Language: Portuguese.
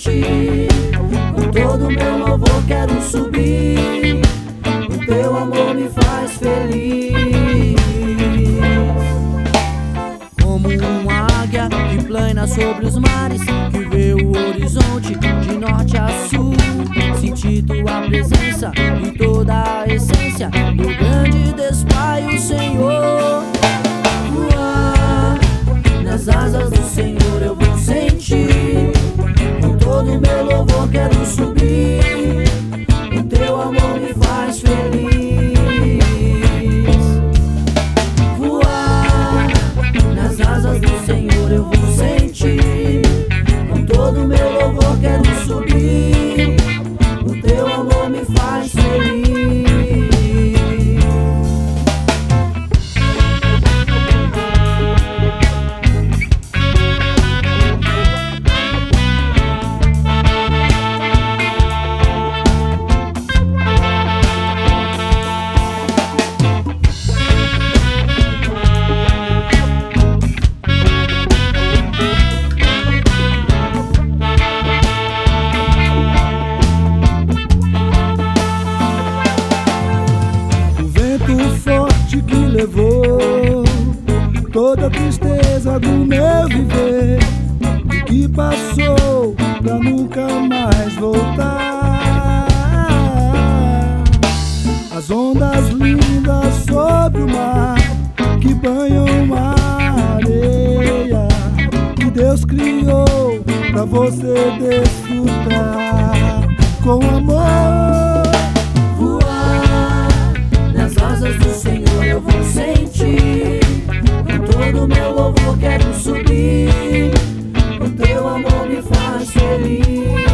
sentir. Com todo o meu louvor quero subir. O teu amor me faz feliz. Como uma águia que plana sobre os mares, que vê o horizonte de norte a sul. Senti tua presença e toda a essência do grande Deus Pai, o Senhor. Voar nas asas do Senhor eu vou sentir. Com todo o meu louvor quero subir. O teu amor me faz feliz. Voar nas asas do Senhor eu vou sentir. Com todo o meu louvor quero subir. O teu amor me faz feliz. Forte que levou toda a tristeza do meu viver e que passou pra nunca mais voltar. As ondas lindas sobre o mar que banham a areia que Deus criou pra você desfrutar com amor. Do Senhor eu vou sentir. Com todo o meu louvor quero subir. O teu amor me faz feliz.